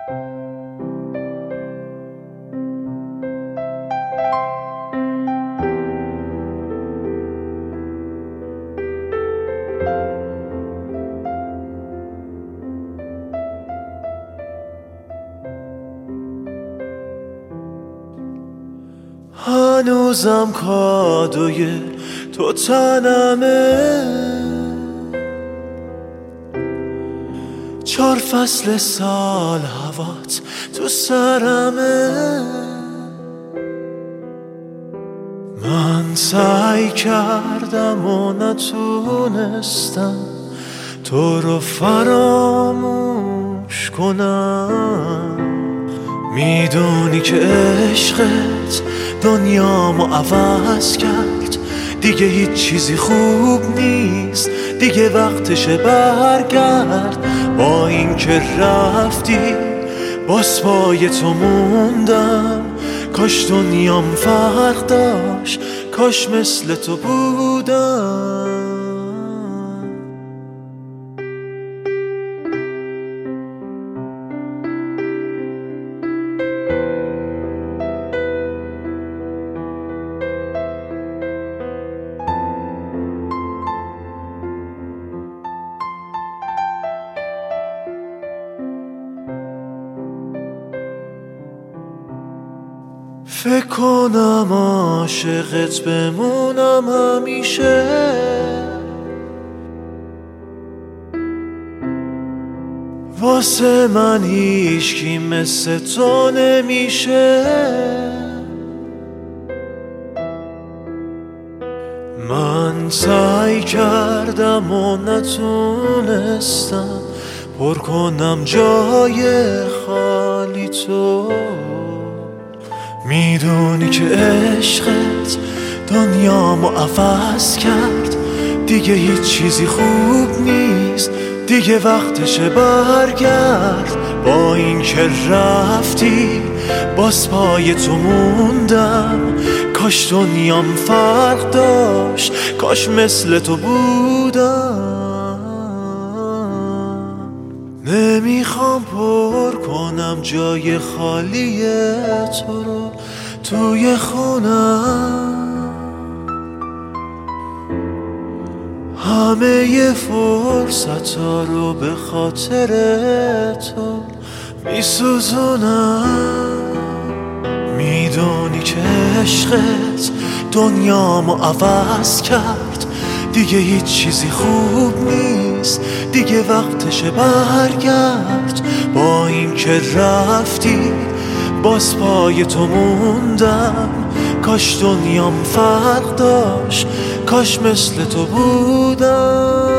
هنوزم کادوی تو تنمه، 4 فصل سال هوات تو سرمه. من سعی کردم و نتونستم تو رو فراموش کنم. میدونی که عشقت دنیامو عوض کرد، دیگه هیچ چیزی خوب نیست، دیگه وقتشه برگرد. با این که رفتی باز پای تو موندم، کاش دنیام فرق داشت، کاش مثل تو بودم. فکر کنم عاشقت بمونم همیشه، واسه من هیچکی مثل تو نمیشه. من سعی کردم و نتونستم پر کنم جای خالی تو. میدونی که عشقت دنیامو عوض کرد، دیگه هیچ چیزی خوب نیست، دیگه وقتشه برگرد. با این که رفتی باز پای تو موندم، کاش دنیام فرق داشت، کاش مثل تو بودم. نمیخوام پر کنم جای خالی تو رو توی خونم، همه فرصت‌ها رو به خاطر تو میسوزونم. میدونی که عشقت دنیامو عوض کرد، دیگه هیچ چیزی خوب نیست، دیگه وقتشه برگرد. با این که رفتی باز پای تو موندم، کاش دنیام فرق داشت، کاش مثل تو بودم.